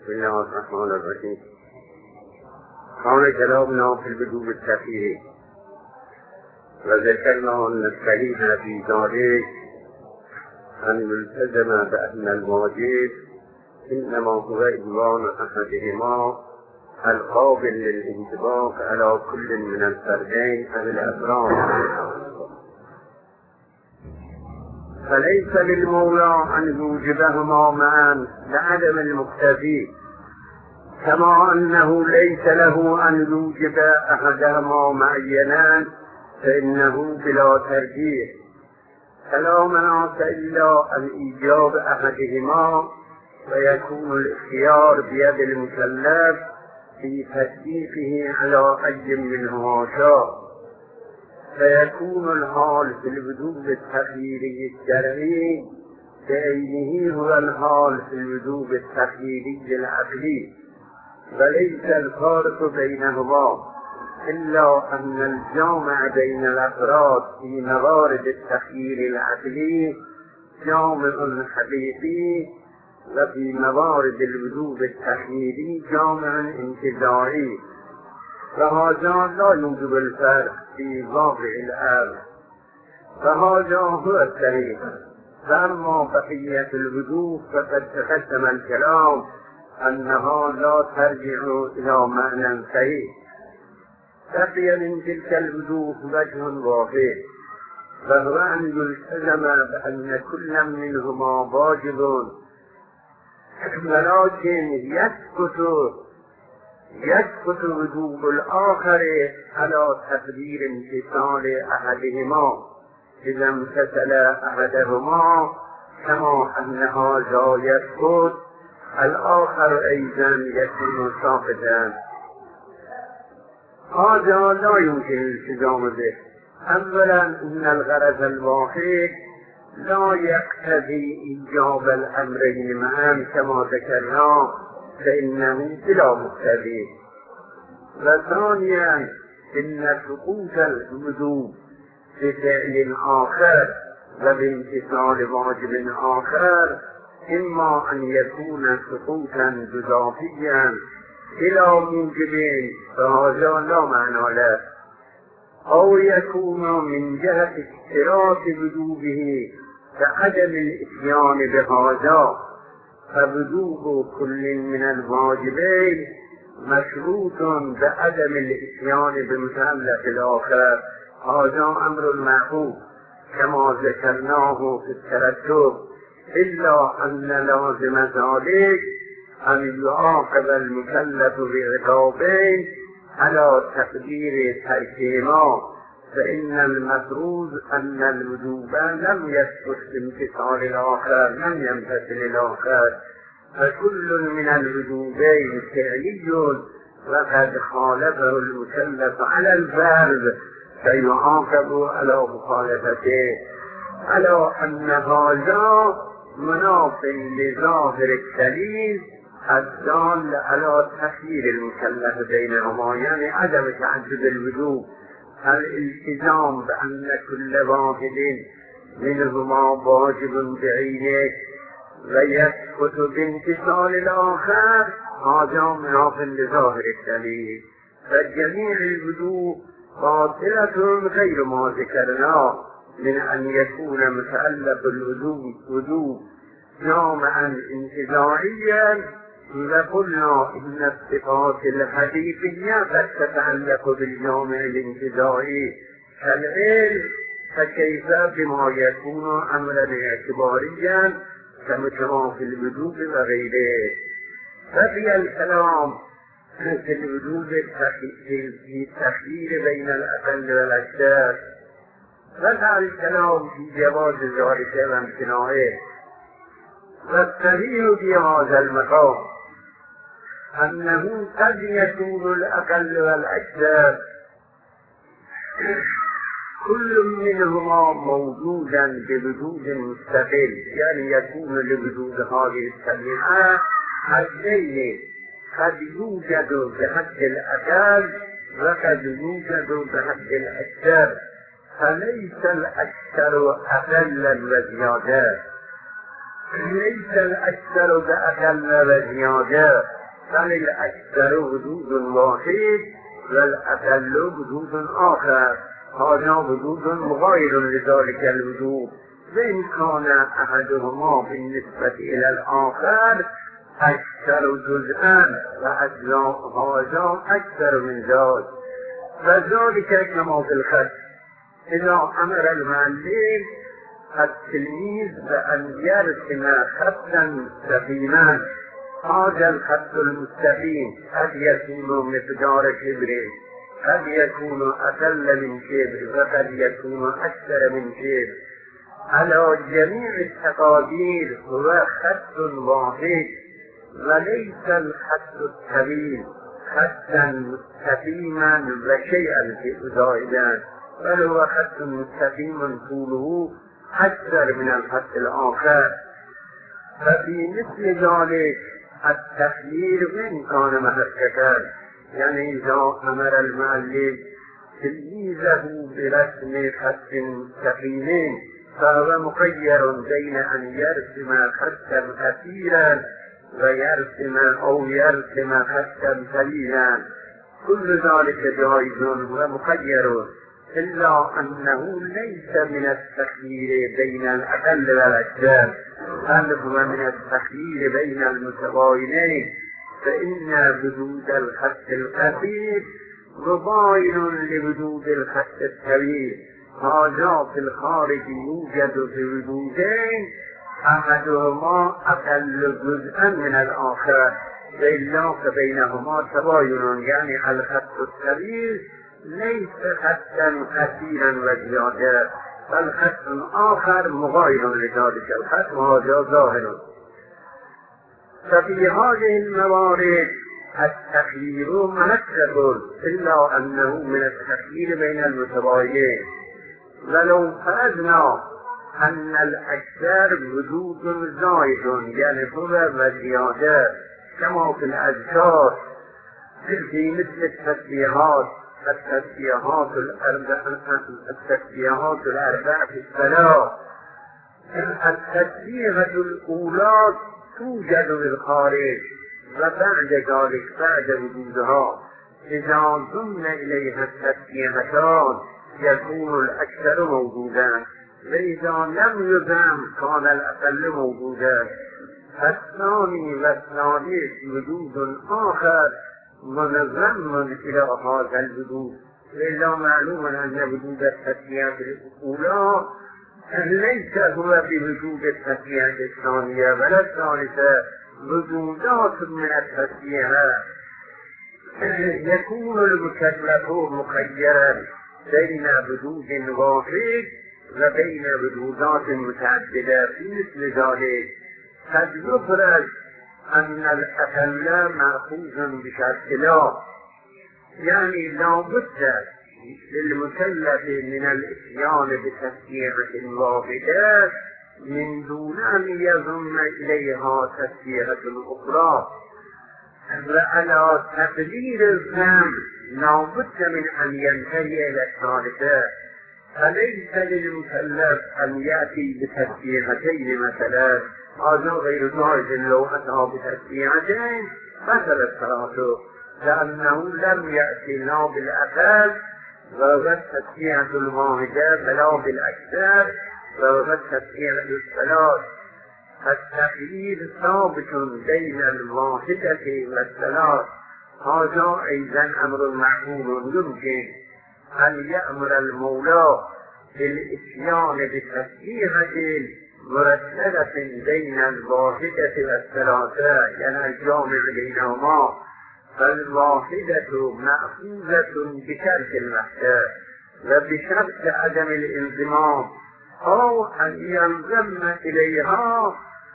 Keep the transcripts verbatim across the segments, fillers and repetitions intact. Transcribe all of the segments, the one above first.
بسم الله الرحمن الرحیم. كان كلامنا في البدو الكثير وذكرنا أن الصحيح في ذلك أن يلتزم بأن الواجب إنما هو إيمان أحدهما القابل للانطباق على كل من الفردين أو الأفراد، فليس للمولى أن يوجبهما معا لعدم المقتضي، كما أنه ليس له أن يوجب أحدهما معينا فإنه بلا ترجيح، فلا مناص إلا عن إيجاب أحدهما ويكون الاختيار بيد المكلف في تصديقه على أي منهما شاء، فيكون الحال في الوجوب التخييري الشرعي بعينه هو الحال في الوجوب التخييري العقلي، وليس الفارق بينهما إلا أن الجامع بين الأفراد في موارد التخيير العقلي جامع حقيقي، وفي موارد الوجوب التخييري جامع انتزاعي، فهذا لا يوجب الفرق في واقع الأمر، فهذا هو الصحيح. فأما بقية الوجوب فقد تقدم الكلام أنها لا ترجع إلى معنى صحيح. بقي من تلك الوجوه وجه واحد، وهو أن يلتزم بأن كل منهما واجب، ولكن يسقط يسقط وجوب الآخر على تقدير امتثال أحدهما إذا امتثل أحدهما، كما أن هذا يسقط الآخر أيضا يكون ساقطا. هذا لا يمكن الالتزام به. أولا إن الغرض الواحد لا يقتضي إيجاب الأمرين معا كما ذكرنا، فإنه بلا مقتضي. وثانيا إن سقوط الوجوب بفعل آخر وبامتثال واجب آخر إما أن يكون سقوطا جزافيا بلا موجب فهذا لا معنى له، أو يكون من جهة اشتراك وجوبه كعدم الإتيان بهذا، فوجوب كل من الواجبين مشروط بعدم الإتيان بمكلف الآخر، هذا أمر معقول كما ذكرناه في الترتب، إلا أن لازم ذلك أن يعاقب المكلف بعقابين على تقدير تركهما، فإن المفروض أن الوجوب لم يسقط بامتثال الآخر، لم يمتثل الآخر، فكل من الوجوبين فعلي وقد خالفه المكلف على الفرض فيعاقب على مخالفته، على أن هذا مناف لظاهر الدليل الدال على تخيير المكلف بينهما، يعني عدم تعدد الوجوب، الالتزام بأن كل واحد منهما واجب بعينه ويسقط بامتثال الآخر، هذا مناف لظاهر الدليل، فجميع الوجوب باطلة غير ما ذكرناه من أن يكون متعلق الوجوب وجوب جامعا انتزاعيا، وقلنا إن الصفات الحديثية قد تتعلق بالجامع الانتزاعي كالعلم، فكيف بما يكون أمرا اعتباريا كما في الوجوب وغيره. ففي الكلام في الوجوب في التخيير بين الأقل والأكثر، فقع الكلام في جواز ذلك وامتناعه، والصحيح في هذا المقام أنه قد يكون الأقل والأكثر كل منهما موجودا بوجود مستقل، يعني يكون لوجود هذه السميعة حدين، قد يوجد بحد الأقل وقد يوجد بحد الأكثر، فليس الأكثر أقلا وزيادة، ليس الأكثر بأقل وزيادة، بل الاکثر وجود واحد و الاقل وجود آخر. هذا وجود مغایر لذلك الوجود وإن كان أحدهما بالنسبة إلى الآخر أكثر جزءا وأجزاء هذا أكثر من ذلك. وذلك كما في الخط إذا أمر المعلم التلميذ بأن يرسم خطا مستقيما، هذا الخط المستقيم قد يكون مقدار كبر، قد يكون أقل من كبر، وقد يكون أكثر من كبر. على جميع التقادير هو خط واحد، وليس الخط الطويل خطا مستقيما وشيئا زائدا، بل هو خط مستقيم طوله أكثر من الخط الآخر. ففي مثل ذلك التخيير وإن كان محققا، يعني إذا أمر المعلم تلميذه برسم خط مستقيم فهو مخير بين أن يرسم خطا كثيرا ويرسم أو يرسم خطا قليلا، كل ذلك جائز ومخير، إلا أنه ليس من التخيير بين الأقل والأكثر، بل هو من التخيير بين المتباينين، فإن وجود الخط القصير مباين لوجود الخط الطويل. هذا في الخارج يوجد في وجودين أحدهما أقل جزءا من الآخر، وإلا فبينهما تباين، يعني الخط الطويل ليس خطا كثيرا وزيادة، بل خط آخر مغاير لذلك الخط، وهذا ظاهر. ففي هذه الموارد التخيير محقق، إلا أنه من التخيير بين المتباينين. ولو فرضنا أن الأكثر وجود زائد، يعني هو وزيادة، كما في الأذكار في مثل التسبيحات التسبيحات الأربعة التسبيحات الأربعة في الصلاة. التسبيحة الأولى توجد بالخارج، وبعد ذلك بعد وجودها إذا ضمن إليها التسبيحتان يكون الأكثر موجودا، وإذا لم يضم كان الأقل موجودا. الثاني والثالث وجود آخر منظم إلى هذا الوجود، وإلا معلوم أن وجود التسبيحة الأولى ليس هو بوجود التسبيحة الثانية ولا الثالثة، وجودات من التسبيحة. يكون المكلف مخيرا بين وجود واحد وبين وجودات متعددة. في مثل ذلك قد يفرض أن الأقل مأخوذ بشرط لا، يعني لا بد للمكلف من الإتيان بتسبيحة واحدة من دون أن يضم إليها تسبيحة أخرى. وعلى تقدير الفهم لا بد من أن ينتهي إلى الثالثة، فليس للمكلف أن يأتي بتسبيحتين مثلا، هذا غير جائز. لو أتى بتسبيحتين بطلت صلاته، لأنه لم يأتي لا بالأقل وهو التسبيحة الواحدة ولا بالأكثر وهو التسبيحة الثلاث. التخيير ثابت بين الواحدة والثلاث. هذا أيضا أمر معقول، يمكن أن يأمر المولى بالإتيان بتسبيحة مرتبة بين الواحدة والثلاثة، يعني الجامع بينهما، فالواحدة مأخوذة بشرط المحتاج وبشرط عدم الانضمام، أو أن ينضم إليها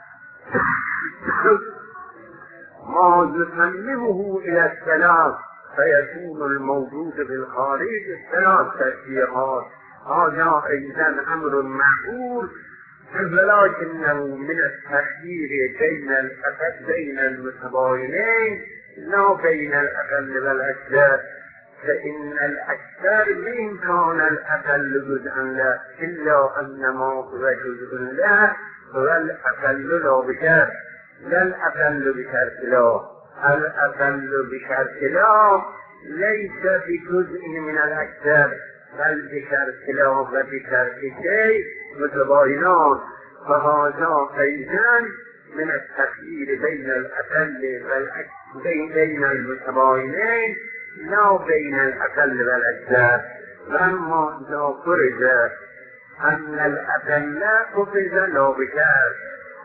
ما يسلمه إلى الثلاث، فيكون الموجود بالخارج الثلاث تسبيحات. هذا أيضا أمر معقول، ولكنه من التخيير بين الأقل بين المتباينين لا بين الأقل والأكثر، فإن الأكثر من كان الأقل جزءا له، إلا أن ما هو جزء له هو الأقل لا بشرط، لا الأقل بشرط لا. الأقل بشرط لا ليس بجزء من الأكثر بل بشرط لا و بشرط شيء متباينان، فهذا أيضا من التخيير بين الأقل والأكثر بين المتباينين لا بين الأقل والأكثر. وأما إذا فرض أن الأقل أخذ لا بشرط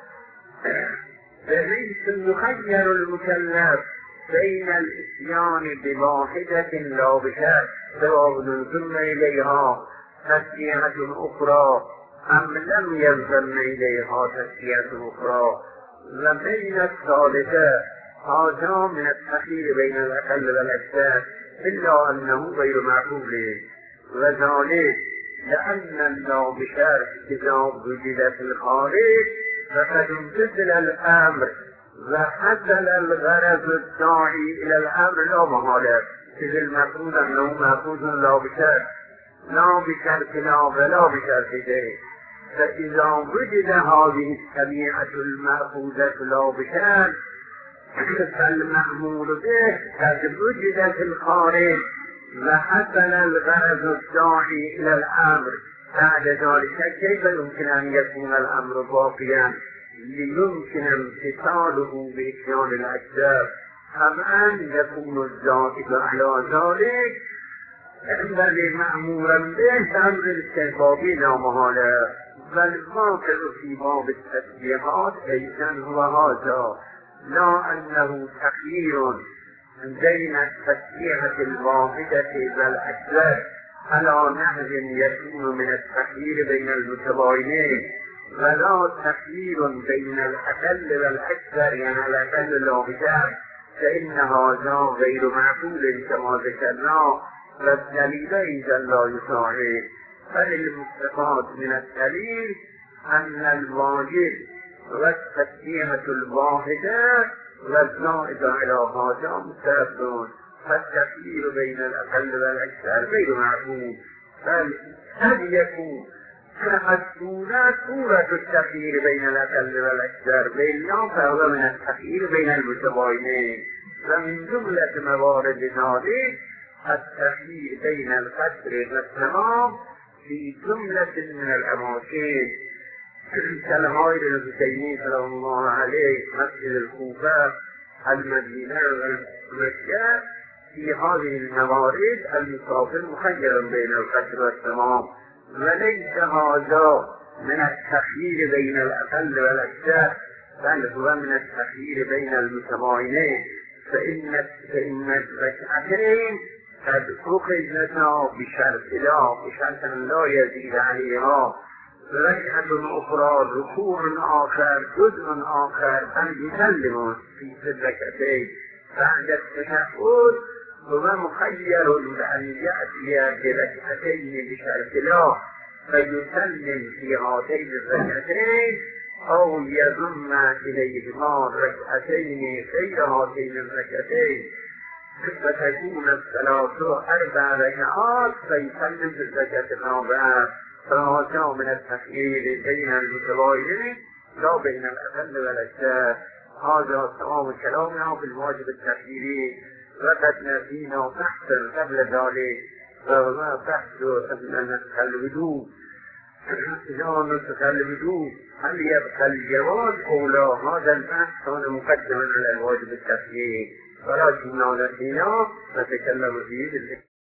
فليس يخير المكلف بين الإتيان بواحدة لا بشرط سواء ثم إليها تسمية أخرى أم لم يلزم إليها تسمية أخرى. وبين الثالثة هذا من التخيير بين الأقل والأكثر إلا أنه غير معقول، وذلك لأن اللا بشرط إذا وجد في الخارج فقد امتثل الأمر وحصل الغرض الداعي إلى الأمر لا محالة، إذ المفروض أنه مفروض لا بشرط لا بشرط لا ولا بشرط شيء. فإذا وجد هذه السميعة المأخوذة لا بشرط فالمأمور به قد وجد في الخارج وحصل الغرض الداعي إلى الأمر. بعد ذلك كيف يمكن أن يكون الأمر باقيا ليمكن امتثاله بإتيان الأكثر أم أن يكون الزائد على ذلك بل مأمورا به أمر استحبابي لا محالة. والواقع في باب التسبيحات أيضا هو هذا، لا أنه تخيير بين التسبيحة الواحدة والأكثر على نحو يكون من التخيير بين المتباينين، ولا تخيير بين الأقل والأكثر يعني الأقل لا بشرط، فإن هذا غير معقول كما ذكرنا، والدليل إذا لا يساعد. فللمستفاد من الدليل أن الواجب والتسبيحة الواحدة والزائد على هذا مستفاد، فالتخيير بين الأقل والأكثر غير معقول. بل هل يكون الصورة صورة التخيير بين الأقل والأكثر وإلا فهو من التخيير بين المتباينين. ومن جملة موارد ذلك التخيير بين القصر والتمام في جملة من الأماكن كالهائل الحسيني صلى الله عليه، مسجد الكوفة، المدينة ومكة. في هذه الموارد المسافر مخير بين القصر والتمام، وليس هذا من التخيير بين الأقل والأكثر بل هو من التخيير بين المتباينين. فإن فإن الركعتين قد أخذتا بشرط لا بشرط لا يزيد عليها، ركعة أخرى ركوع آخر جزء آخر بل يسلم في الركعتين بعد التشهد هو مخير بأن يأتي بركعتين بشرط لا فيسلم في هاتين الركعتين أو يضم إليهما ركعتين غير هاتين الركعتين فتكون الصلاة أربع ركعات فيسلم في الركعة الرابعة. فهذا من التخيير بين المتباينين لا بين الأقل والأكثر. هذا تمام كلامنا في الواجب التخييري، وقد نسينا بحثا قبل ذلك وهو بحث نسخ الوضوء. إذا نسخ الوضوء هل يبقى الجواز أو لا؟ هذا البحث كان مقدما على الواجب التخييري ولكننا نسينا نتكلم فيه.